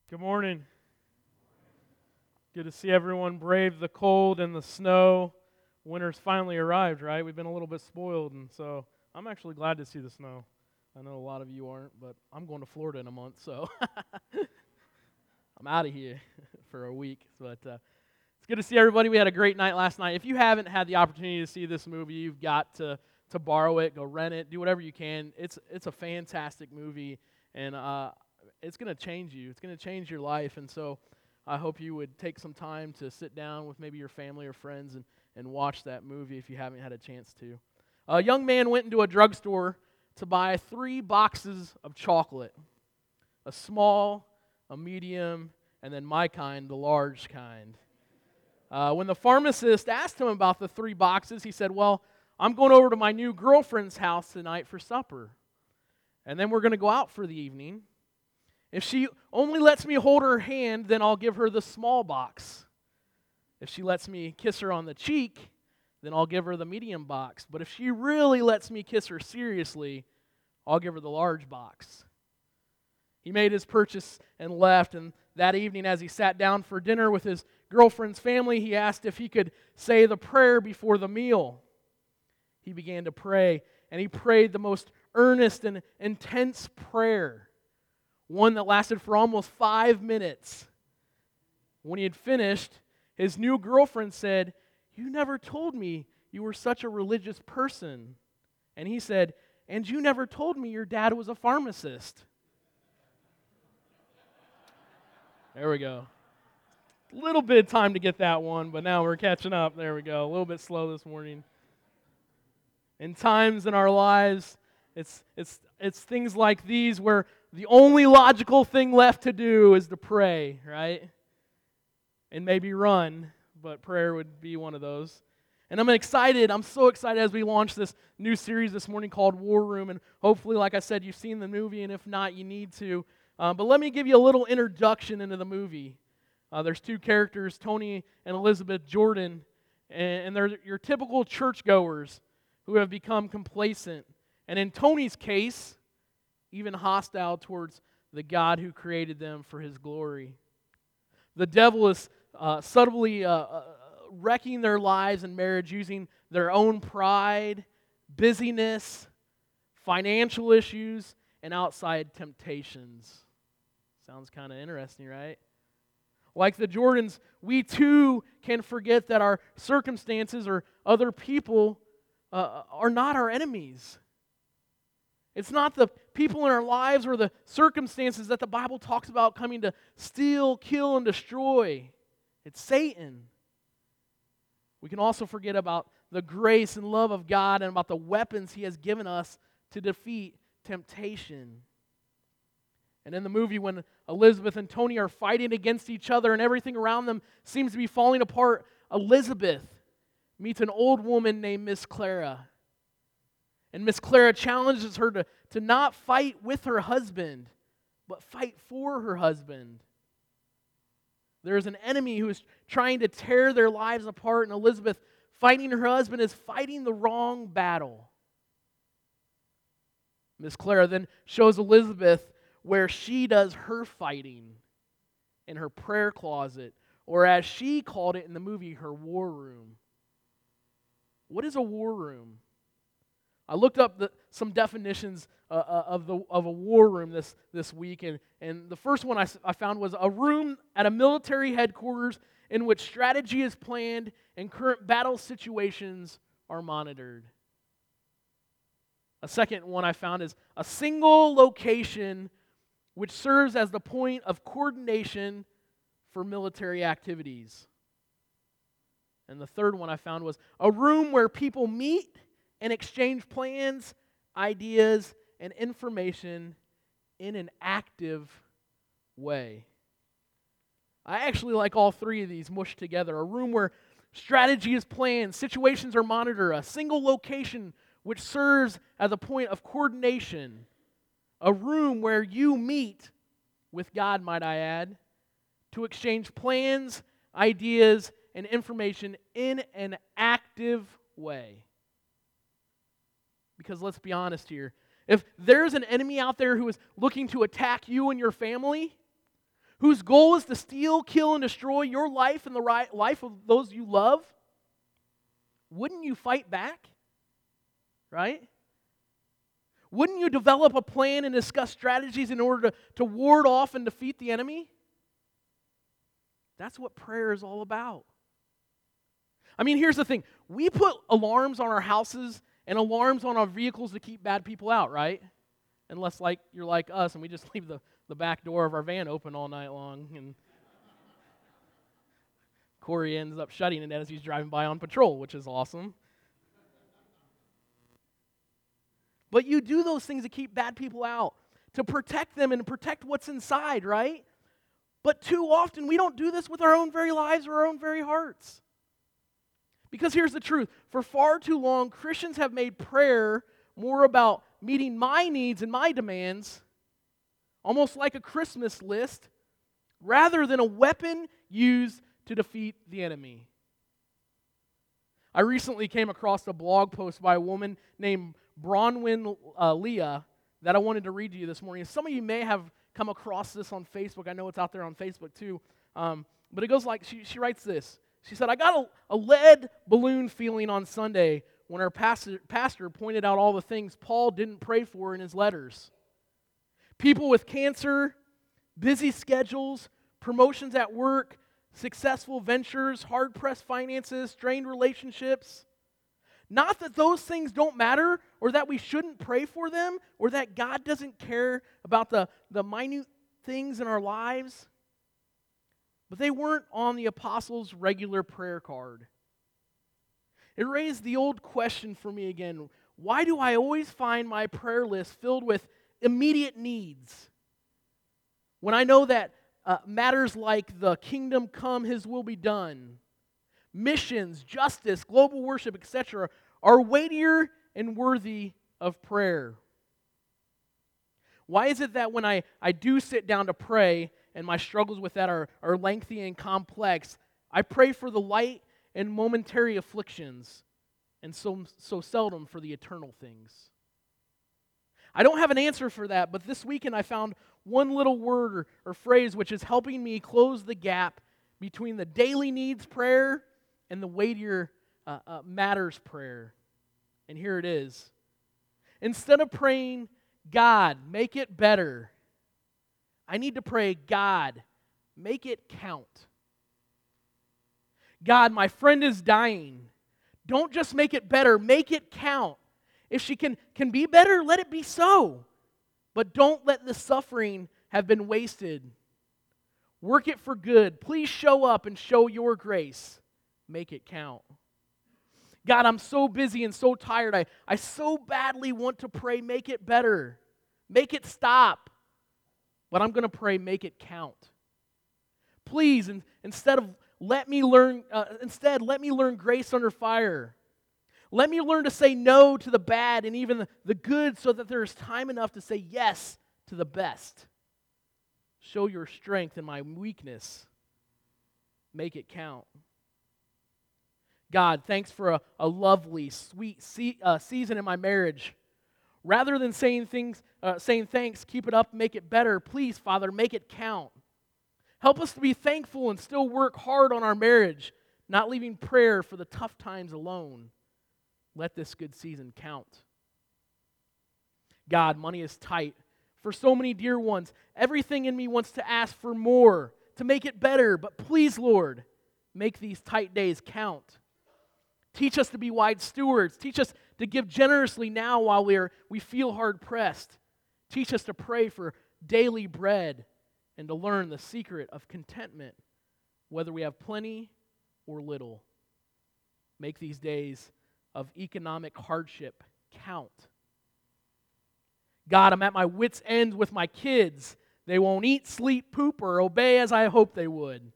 Good morning. Good to see everyone brave the cold and the snow. Winter's finally arrived, right? We've been a little bit spoiled, and so I'm actually glad to see the snow. I know a lot of you aren't, but I'm going to Florida in a month, so I'm out of here for a week. But it's good to see everybody. We had a great night last night. If you haven't had the opportunity to see this movie, you've got to borrow it, go rent it, do whatever you can. It's a fantastic movie, and it's going to change you. It's going to change your life, and so I hope you would take some time to sit down with maybe your family or friends and watch that movie if you haven't had a chance to. A young man went into a drugstore to buy 3 boxes of chocolate, a small, a medium, and then my kind, the large kind. When the pharmacist asked him about the 3 boxes, he said, "Well, I'm going over to my new girlfriend's house tonight for supper, and then we're going to go out for the evening. If she only lets me hold her hand, then I'll give her the small box. If she lets me kiss her on the cheek, then I'll give her the medium box. But if she really lets me kiss her seriously, I'll give her the large box." He made his purchase and left, and that evening as he sat down for dinner with his girlfriend's family, he asked if he could say the prayer before the meal. He began to pray, and he prayed the most earnest and intense prayer, one that lasted for almost 5 minutes. When he had finished, his new girlfriend said, "You never told me you were such a religious person." And he said, "And you never told me your dad was a pharmacist." There we go. A little bit of time to get that one, but now we're catching up. There we go. A little bit slow this morning. In times in our lives, it's things like these where the only logical thing left to do is to pray, right? And maybe run, but prayer would be one of those. And I'm so excited as we launch this new series this morning called War Room, and hopefully, like I said, you've seen the movie, and if not, you need to. But let me give you a little introduction into the movie. There's 2 characters, Tony and Elizabeth Jordan, and they're your typical churchgoers who have become complacent, and in Tony's case, even hostile towards the God who created them for His glory. The devil is subtly wrecking their lives and marriage using their own pride, busyness, financial issues, and outside temptations. Sounds kind of interesting, right? Like the Jordans, we too can forget that our circumstances or other people are not our enemies. It's not the people in our lives or the circumstances that the Bible talks about coming to steal, kill, and destroy. It's Satan. We can also forget about the grace and love of God and about the weapons He has given us to defeat temptation. And in the movie, when Elizabeth and Tony are fighting against each other and everything around them seems to be falling apart, Elizabeth meets an old woman named Miss Clara. And Miss Clara challenges her to not fight with her husband, but fight for her husband. There is an enemy who is trying to tear their lives apart, and Elizabeth, fighting her husband, is fighting the wrong battle. Miss Clara then shows Elizabeth where she does her fighting in her prayer closet, or as she called it in the movie, her war room. What is a war room? I looked up some definitions of a war room this week, and the first one I found was a room at a military headquarters in which strategy is planned and current battle situations are monitored. A second one I found is a single location which serves as the point of coordination for military activities. And the third one I found was a room where people meet and exchange plans, ideas, and information in an active way. I actually like all 3 of these mushed together. A room where strategy is planned, situations are monitored, a single location which serves as a point of coordination, a room where you meet with God, might I add, to exchange plans, ideas, and information in an active way. Because let's be honest here, if there's an enemy out there who is looking to attack you and your family, whose goal is to steal, kill, and destroy your life and the life of those you love, wouldn't you fight back? Right? Wouldn't you develop a plan and discuss strategies in order to ward off and defeat the enemy? That's what prayer is all about. I mean, here's the thing. We put alarms on our houses and alarms on our vehicles to keep bad people out, right? Unless you're like us and we just leave the back door of our van open all night long, and Corey ends up shutting it as he's driving by on patrol, which is awesome. But you do those things to keep bad people out, to protect them and protect what's inside, right? But too often we don't do this with our own very lives or our own very hearts. Because here's the truth. For far too long, Christians have made prayer more about meeting my needs and my demands, almost like a Christmas list, rather than a weapon used to defeat the enemy. I recently came across a blog post by a woman named Bronwyn Leah that I wanted to read to you this morning. Some of you may have come across this on Facebook. I know it's out there on Facebook too. But it goes like, she writes this. She said, I got a lead balloon feeling on Sunday when our pastor pointed out all the things Paul didn't pray for in his letters. People with cancer, busy schedules, promotions at work, successful ventures, hard-pressed finances, strained relationships. Not that those things don't matter or that we shouldn't pray for them or that God doesn't care about the minute things in our lives. But they weren't on the apostles' regular prayer card. It raised the old question for me again. Why do I always find my prayer list filled with immediate needs when I know that matters like the kingdom come, His will be done, missions, justice, global worship, etc., are weightier and worthy of prayer? Why is it that when I do sit down to pray and my struggles with that are lengthy and complex, I pray for the light and momentary afflictions and so seldom for the eternal things? I don't have an answer for that, but this weekend I found one little word or phrase which is helping me close the gap between the daily needs prayer and the weightier matters prayer. And here it is. Instead of praying, God, make it better, I need to pray, God, make it count. God, my friend is dying. Don't just make it better, make it count. If she can be better, let it be so. But don't let the suffering have been wasted. Work it for good. Please show up and show your grace. Make it count. God, I'm so busy and so tired. I so badly want to pray, make it better. Make it stop. But I'm going to pray, make it count. Please, instead let me learn grace under fire. Let me learn to say no to the bad and even the good so that there's time enough to say yes to the best. Show your strength in my weakness. Make it count. God, thanks for a lovely, sweet season in my marriage. Rather than saying thanks, keep it up, make it better, please, Father, make it count. Help us to be thankful and still work hard on our marriage, not leaving prayer for the tough times alone. Let this good season count. God, money is tight. For so many dear ones, everything in me wants to ask for more, to make it better, but please, Lord, make these tight days count. Teach us to be wise stewards. Teach us to give generously now while we feel hard-pressed. Teach us to pray for daily bread and to learn the secret of contentment, whether we have plenty or little. Make these days of economic hardship count. God, I'm at my wits' end with my kids. They won't eat, sleep, poop, or obey as I hope they would.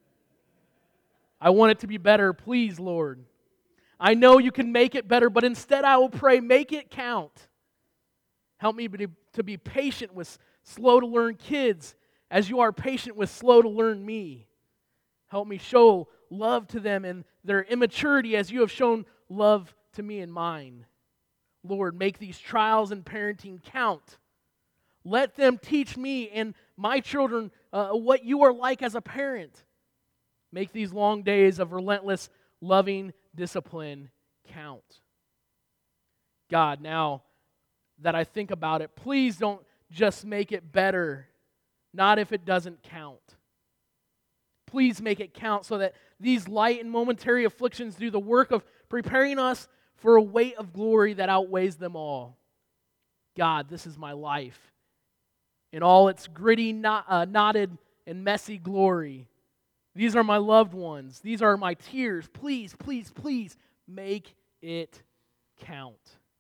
I want it to be better, please, Lord. I know you can make it better, but instead I will pray, make it count. Help me to be patient with slow-to-learn kids as you are patient with slow-to-learn me. Help me show love to them in their immaturity as you have shown love to me in mine. Lord, make these trials in parenting count. Let them teach me and my children what you are like as a parent. Make these long days of relentless, loving discipline count. God, now that I think about it, please don't just make it better, not if it doesn't count. Please make it count so that these light and momentary afflictions do the work of preparing us for a weight of glory that outweighs them all. God, this is my life. In all its gritty, knotted, and messy glory. These are my loved ones. These are my tears. Please, please, please make it count.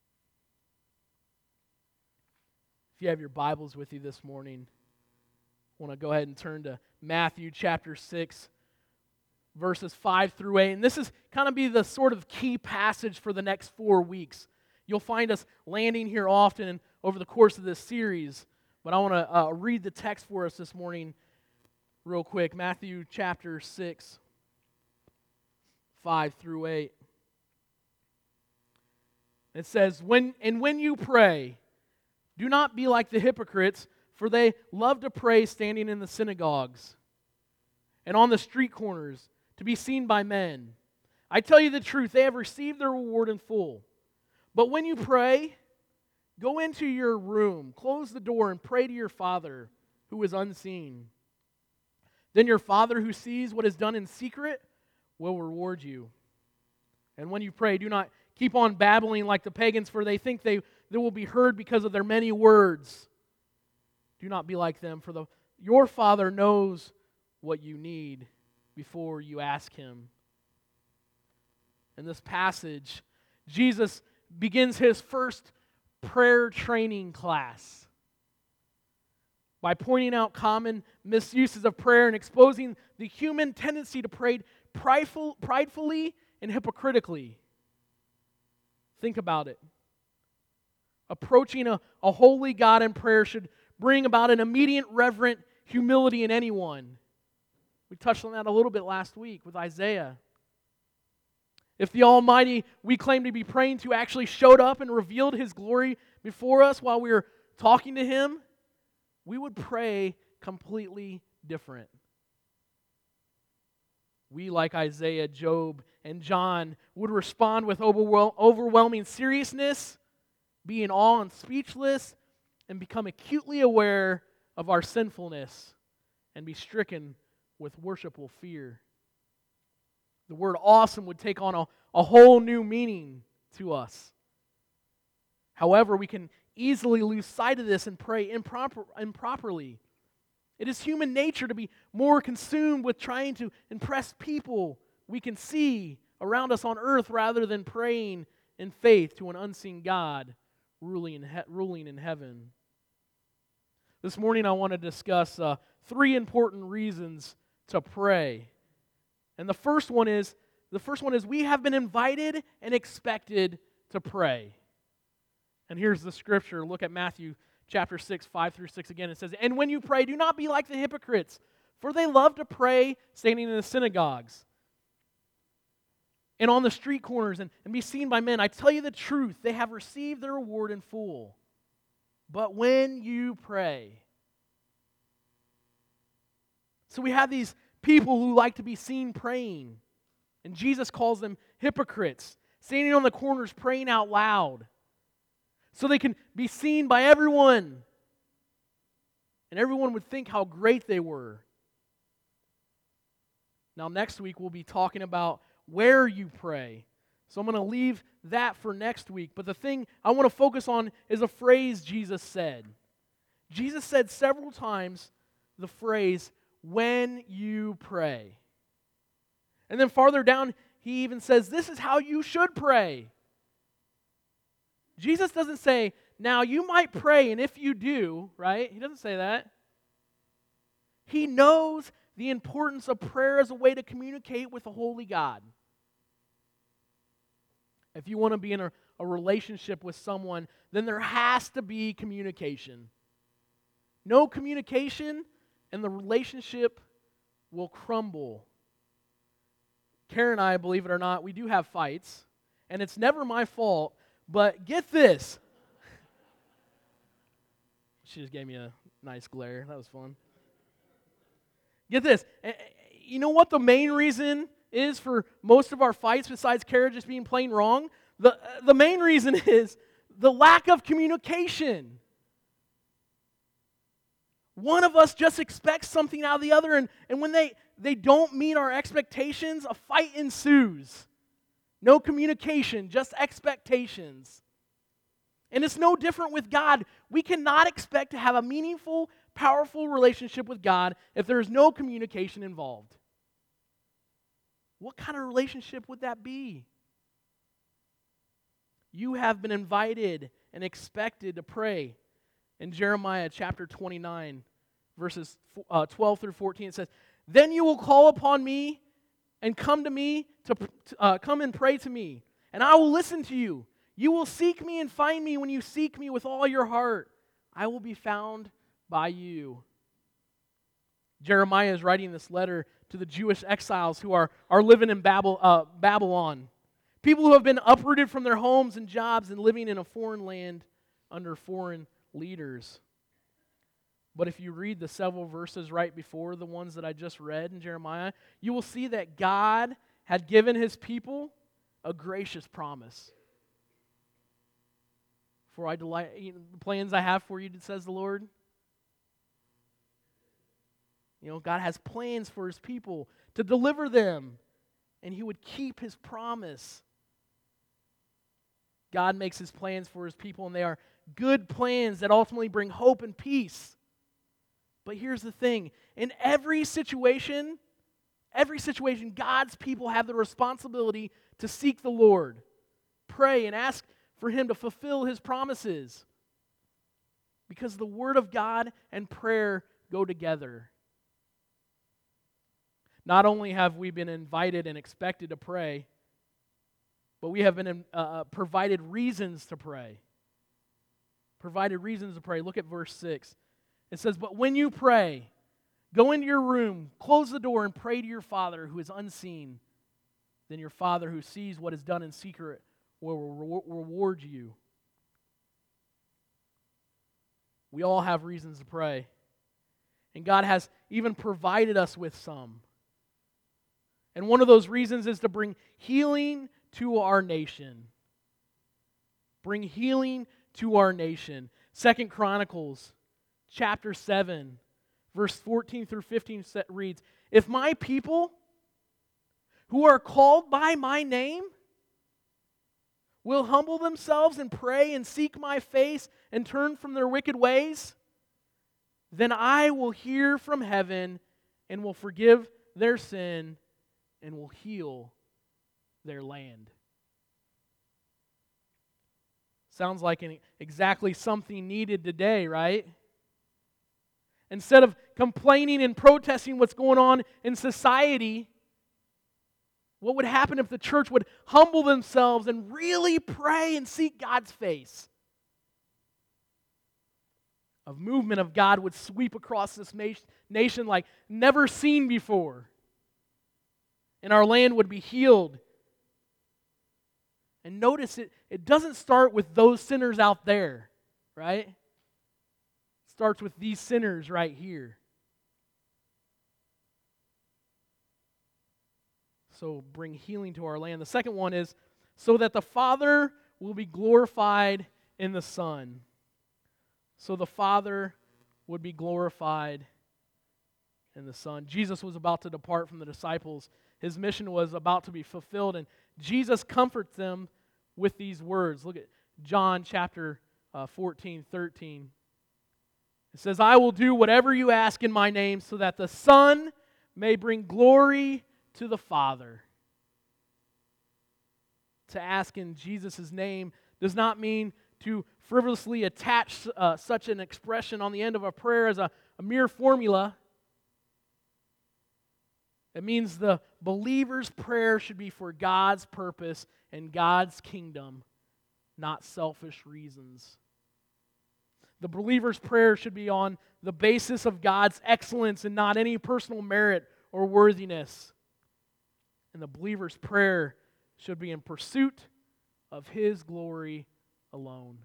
If you have your Bibles with you this morning, I want to go ahead and turn to Matthew chapter 6, verses 5 through 8. And this is kind of be the sort of key passage for the next 4 weeks. You'll find us landing here often over the course of this series. But I want to read the text for us this morning real quick. Matthew chapter 6, 5 through 8. It says, when you pray, do not be like the hypocrites, for they love to pray standing in the synagogues and on the street corners to be seen by men. I tell you the truth, they have received their reward in full. But when you pray, go into your room, close the door, and pray to your Father who is unseen. Then your Father who sees what is done in secret will reward you. And when you pray, do not keep on babbling like the pagans, for they think they will be heard because of their many words. Do not be like them, for your Father knows what you need before you ask Him. In this passage, Jesus begins His first prayer training class by pointing out common misuses of prayer and exposing the human tendency to pray pridefully and hypocritically. Think about it. Approaching a holy God in prayer should bring about an immediate reverent humility in anyone. We touched on that a little bit last week with Isaiah. If the Almighty we claim to be praying to actually showed up and revealed His glory before us while we were talking to Him, we would pray completely different. We, like Isaiah, Job, and John, would respond with overwhelming seriousness, be in awe and speechless, and become acutely aware of our sinfulness and be stricken with worshipful fear. The word awesome would take on a whole new meaning to us. However, we can easily lose sight of this and pray improperly. It is human nature to be more consumed with trying to impress people we can see around us on earth rather than praying in faith to an unseen God ruling in heaven. This morning I want to discuss 3 important reasons to pray. And the first one is we have been invited and expected to pray. And here's the scripture. Look at Matthew chapter 6, 5 through 6 again. It says, "And when you pray, do not be like the hypocrites, for they love to pray standing in the synagogues and on the street corners and be seen by men. I tell you the truth, they have received their reward in full. But when you pray..." So we have these people who like to be seen praying. And Jesus calls them hypocrites, standing on the corners praying out loud so they can be seen by everyone. And everyone would think how great they were. Now next week we'll be talking about where you pray. So I'm going to leave that for next week. But the thing I want to focus on is a phrase Jesus said. Jesus said several times the phrase, "when you pray." And then farther down, He even says, this is how you should pray. Jesus doesn't say, now you might pray, and if you do, right? He doesn't say that. He knows the importance of prayer as a way to communicate with a holy God. If you want to be in a relationship with someone, then there has to be communication. No communication, and the relationship will crumble. Karen and I, believe it or not, we do have fights, and it's never my fault, but get this. She just gave me a nice glare. That was fun. Get this. You know what the main reason is for most of our fights besides Kara just being plain wrong? The main reason is the lack of communication. One of us just expects something out of the other, and when they don't meet our expectations, a fight ensues. No communication, just expectations. And it's no different with God. We cannot expect to have a meaningful, powerful relationship with God if there is no communication involved. What kind of relationship would that be? You have been invited and expected to pray. In Jeremiah chapter 29, verses 12 through 14, it says, "Then you will call upon me and come to me to come and pray to me, and I will listen to you. You will seek me and find me when you seek me with all your heart. I will be found by you." Jeremiah is writing this letter to the Jewish exiles who are living in Babylon. People who have been uprooted from their homes and jobs and living in a foreign land under foreign leaders. But if you read the several verses right before the ones that I just read in Jeremiah, you will see that God had given His people a gracious promise. "For I delight the plans I have for you," says the Lord. God has plans for His people to deliver them, and He would keep His promise. God makes His plans for His people, and they are good plans that ultimately bring hope and peace. But here's the thing. In every situation, God's people have the responsibility to seek the Lord, pray, and ask for Him to fulfill His promises. Because the Word of God and prayer go together. Not only have we been invited and expected to pray, but we have been provided reasons to pray. Provided reasons to pray. Look at verse 6. It says, "But when you pray, go into your room, close the door, and pray to your Father who is unseen. Then your Father who sees what is done in secret will reward you." We all have reasons to pray. And God has even provided us with some. And one of those reasons is to bring healing to our nation. Bring healing to our nation. 2 Chronicles chapter 7, verse 14 through 15 reads, "If my people who are called by my name will humble themselves and pray and seek my face and turn from their wicked ways, then I will hear from heaven and will forgive their sin and will heal their land." Sounds like exactly something needed today, right? Instead of complaining and protesting what's going on in society, what would happen if the church would humble themselves and really pray and seek God's face? A movement of God would sweep across this nation like never seen before. And our land would be healed. And notice it doesn't start with those sinners out there, right? It starts with these sinners right here. So bring healing to our land. The second one is so that the Father will be glorified in the Son. So the Father would be glorified in the Son. Jesus was about to depart from the disciples. His mission was about to be fulfilled, and Jesus comforts them with these words. Look at John chapter 14, 13. It says, "I will do whatever you ask in my name so that the Son may bring glory to the Father." To ask in Jesus' name does not mean to frivolously attach such an expression on the end of a prayer as a mere formula. It means the believer's prayer should be for God's purpose and God's kingdom, not selfish reasons. The believer's prayer should be on the basis of God's excellence and not any personal merit or worthiness. And the believer's prayer should be in pursuit of His glory alone.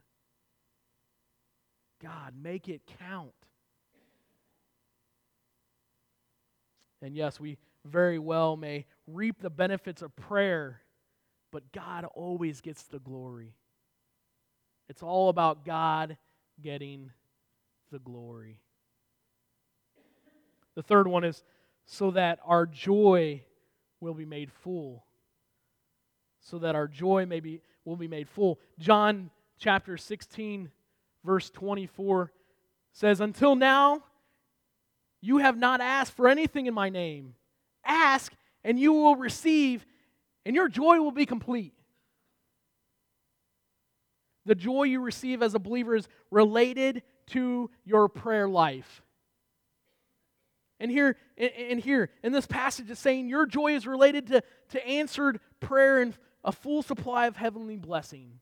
God, make it count. And yes, we very well may reap the benefits of prayer, but God always gets the glory. It's all about God getting the glory. The third one is so that our joy will be made full. So that our joy will be made full. John chapter 16, verse 24 says, "Until now, you have not asked for anything in my name. Ask, and you will receive, and your joy will be complete." The joy you receive as a believer is related to your prayer life. And here, in this passage, it's saying your joy is related to answered prayer and a full supply of heavenly blessing.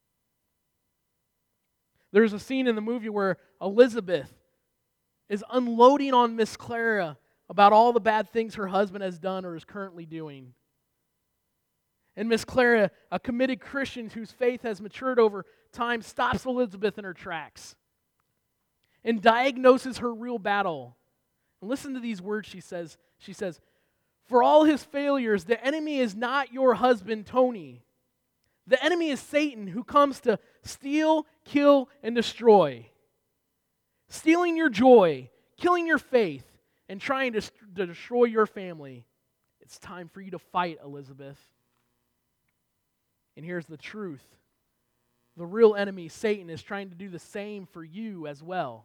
There's a scene in the movie where Elizabeth is unloading on Miss Clara about all the bad things her husband has done or is currently doing. And Miss Clara, a committed Christian whose faith has matured over time, stops Elizabeth in her tracks and diagnoses her real battle. And listen to these words she says. She says, "For all his failures, the enemy is not your husband, Tony. The enemy is Satan, who comes to steal, kill, and destroy. Stealing your joy, killing your faith, and trying to destroy your family. It's time for you to fight, Elizabeth." And here's the truth. The real enemy, Satan, is trying to do the same for you as well.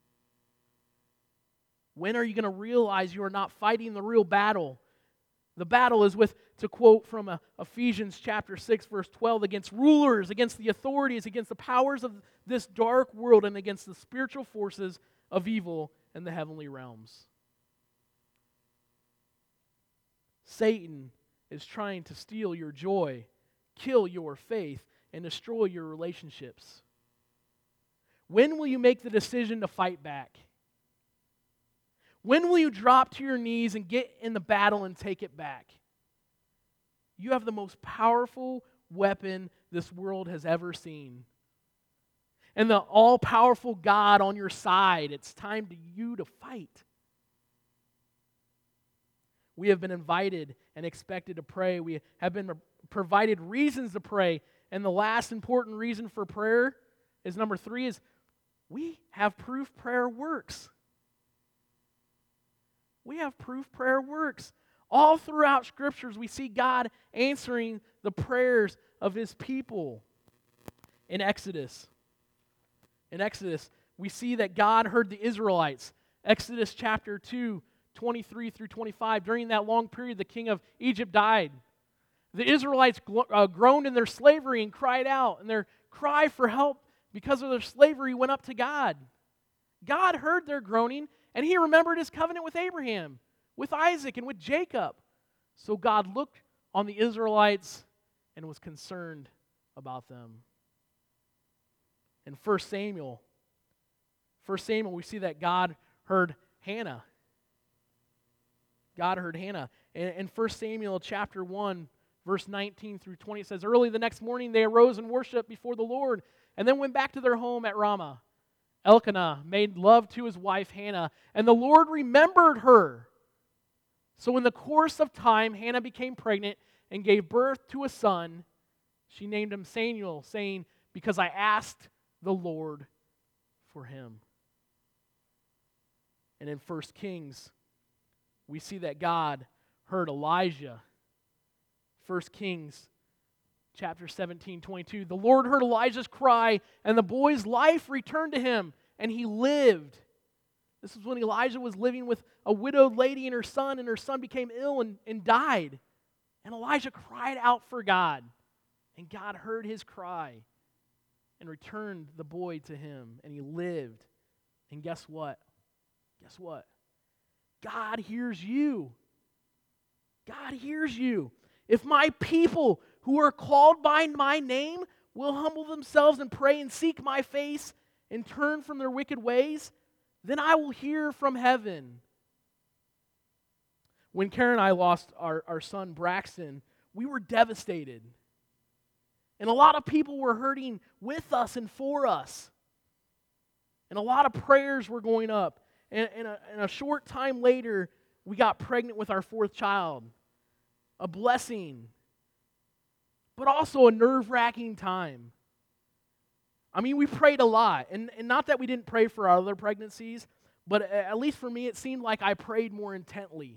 When are you going to realize you are not fighting the real battle? The battle is with, to quote from Ephesians chapter 6, verse 12, against rulers, against the authorities, against the powers of this dark world, and against the spiritual forces of evil in the heavenly realms. Satan is trying to steal your joy, kill your faith, and destroy your relationships. When will you make the decision to fight back? When will you drop to your knees and get in the battle and take it back? You have the most powerful weapon this world has ever seen. And the all-powerful God on your side. It's time for you to fight. We have been invited and expected to pray. We have been provided reasons to pray. And the last important reason for prayer is number 3 is we have proof prayer works. We have proof prayer works. All throughout Scriptures, we see God answering the prayers of His people. In Exodus, we see that God heard the Israelites. Exodus chapter 2, 23 through 25. During that long period, the king of Egypt died. The Israelites groaned in their slavery and cried out, and their cry for help because of their slavery went up to God. God heard their groaning, and He remembered His covenant with Abraham, with Isaac, and with Jacob. So God looked on the Israelites and was concerned about them. In 1 Samuel, we see that God heard Hannah. God heard Hannah. In 1 Samuel chapter 1, verse 19 through 20, it says, "Early the next morning they arose and worshiped before the Lord, and then went back to their home at Ramah. Elkanah made love to his wife Hannah, and the Lord remembered her. So in the course of time, Hannah became pregnant and gave birth to a son. She named him Samuel, saying, 'Because I asked the Lord for him.'" And in 1 Kings, we see that God heard Elijah. 1 Kings chapter 17, 22. "The Lord heard Elijah's cry, and the boy's life returned to him, and he lived." This is when Elijah was living with a widowed lady and her son became ill and died. And Elijah cried out for God, and God heard his cry and returned the boy to him, and he lived. And guess what? God hears you. God hears you. If my people who are called by my name will humble themselves and pray and seek my face and turn from their wicked ways, then I will hear from heaven. When Karen and I lost our son Braxton, we were devastated. And a lot of people were hurting with us and for us. And a lot of prayers were going up. And a short time later, we got pregnant with our fourth child. A blessing, but also a nerve-wracking time. I mean, we prayed a lot, and not that we didn't pray for our other pregnancies, but at least for me, it seemed like I prayed more intently.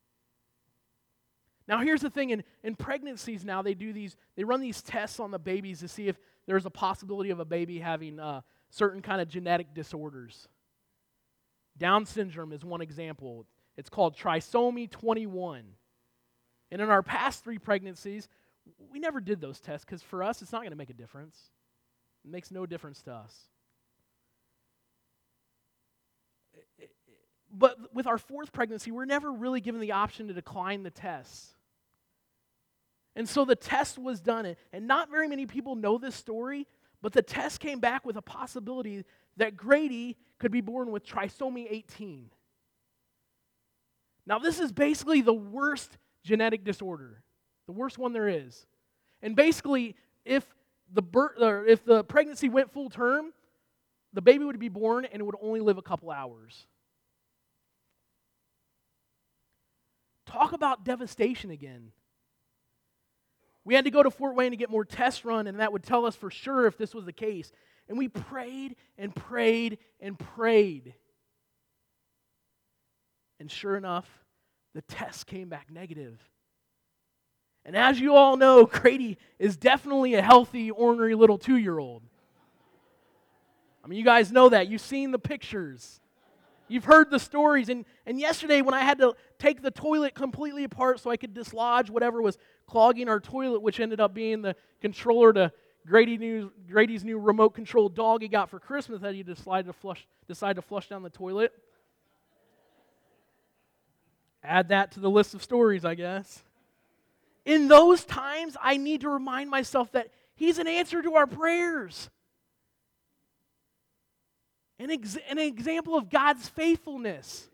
Now, here's the thing, in pregnancies now, they run these tests on the babies to see if there's a possibility of a baby having certain kind of genetic disorders. Down syndrome is one example. It's called trisomy 21. And in our past 3 pregnancies, we never did those tests because for us, it's not going to make a difference. It makes no difference to us. But with our 4th pregnancy, we're never really given the option to decline the tests. And so the test was done, and not very many people know this story, but the test came back with a possibility that Grady could be born with trisomy 18. Now, this is basically the worst genetic disorder, the worst one there is. And basically, if the pregnancy went full term, the baby would be born and it would only live a couple hours. Talk about devastation again. We had to go to Fort Wayne to get more tests run, and that would tell us for sure if this was the case. And we prayed and prayed and prayed. And sure enough, the test came back negative. And as you all know, Grady is definitely a healthy, ornery little 2-year-old. I mean, you guys know that. You've seen the pictures. You've heard the stories. And yesterday when I had to take the toilet completely apart so I could dislodge whatever was clogging our toilet, which ended up being the controller to Grady's new remote-controlled dog he got for Christmas that he decided to flush down the toilet. Add that to the list of stories, I guess. In those times, I need to remind myself that He's an answer to our prayers. An example of God's faithfulness.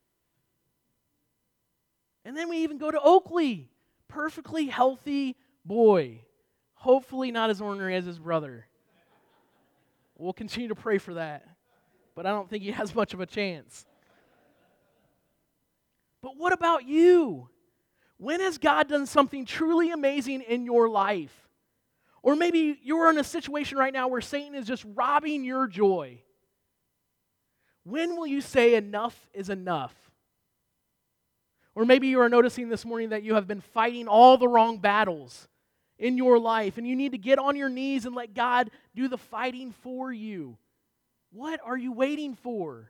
And then we even go to Oakley, perfectly healthy boy. Hopefully not as ornery as his brother. We'll continue to pray for that. But I don't think he has much of a chance. But what about you? When has God done something truly amazing in your life? Or maybe you're in a situation right now where Satan is just robbing your joy. When will you say enough is enough? Or maybe you are noticing this morning that you have been fighting all the wrong battles in your life, and you need to get on your knees and let God do the fighting for you. What are you waiting for?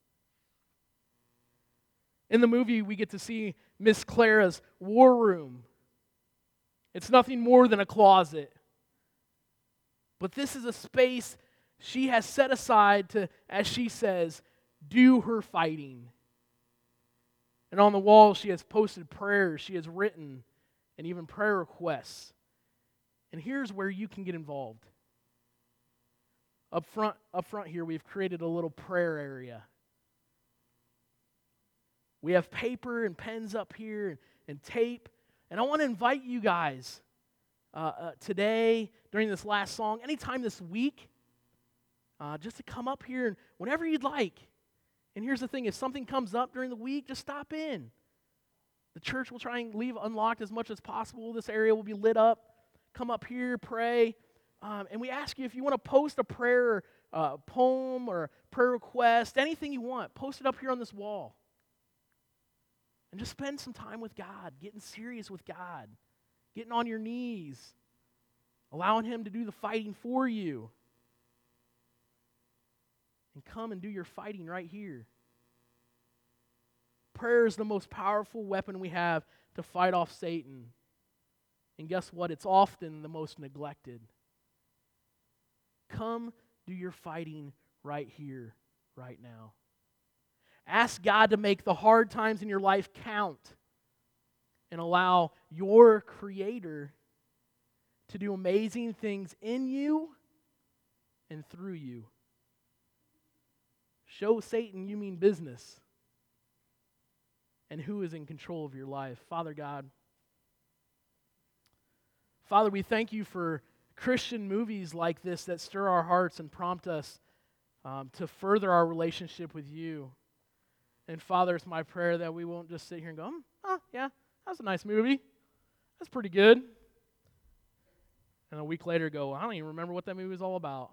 In the movie, we get to see Miss Clara's war room. It's nothing more than a closet. But this is a space she has set aside to, as she says, do her fighting. And on the wall, she has posted prayers, she has written, and even prayer requests. And here's where you can get involved. Up front here, we've created a little prayer area. We have paper and pens up here and tape. And I want to invite you guys today, during this last song, anytime this week, just to come up here and whenever you'd like. And here's the thing, if something comes up during the week, just stop in. The church will try and leave unlocked as much as possible. This area will be lit up. Come up here, pray. And we ask you if you want to post a prayer, poem, or prayer request, anything you want, post it up here on this wall. And just spend some time with God, getting serious with God, getting on your knees, allowing Him to do the fighting for you. And come and do your fighting right here. Prayer is the most powerful weapon we have to fight off Satan. And guess what? It's often the most neglected. Come do your fighting right here, right now. Ask God to make the hard times in your life count and allow your Creator to do amazing things in you and through you. Show Satan you mean business and who is in control of your life. Father God, Father, we thank you for Christian movies like this that stir our hearts and prompt us to further our relationship with you. And Father, it's my prayer that we won't just sit here and go, yeah, that's a nice movie. That's pretty good. And a week later go, I don't even remember what that movie was all about.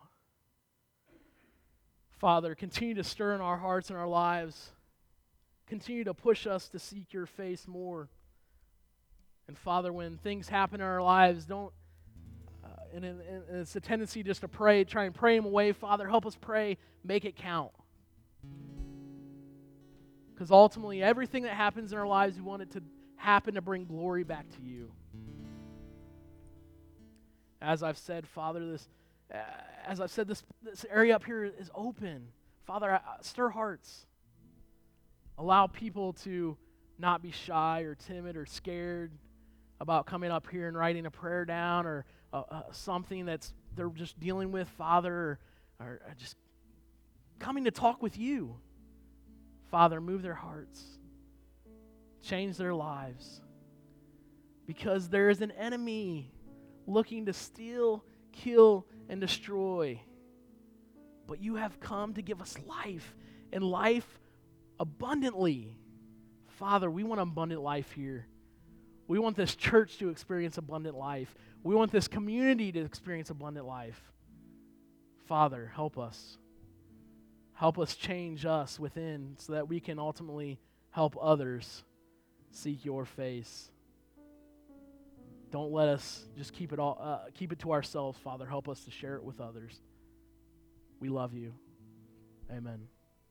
Father, continue to stir in our hearts and our lives. Continue to push us to seek your face more. And Father, when things happen in our lives, don't, and it's a tendency just to pray, try and pray them away. Father, help us pray, make it count. Because ultimately, everything that happens in our lives, we want it to happen to bring glory back to you. As I've said, Father, this area up here is open. Father, stir hearts. Allow people to not be shy or timid or scared about coming up here and writing a prayer down or something that's they're just dealing with, Father, or just coming to talk with you. Father, move their hearts. Change their lives. Because there is an enemy looking to steal, kill, and destroy. But you have come to give us life, and life abundantly. Father, we want abundant life here. We want this church to experience abundant life. We want this community to experience abundant life. Father, help us. Help us change us within so that we can ultimately help others seek your face. Don't let us just keep it to ourselves, Father. Help us to share it with others. We love you. Amen.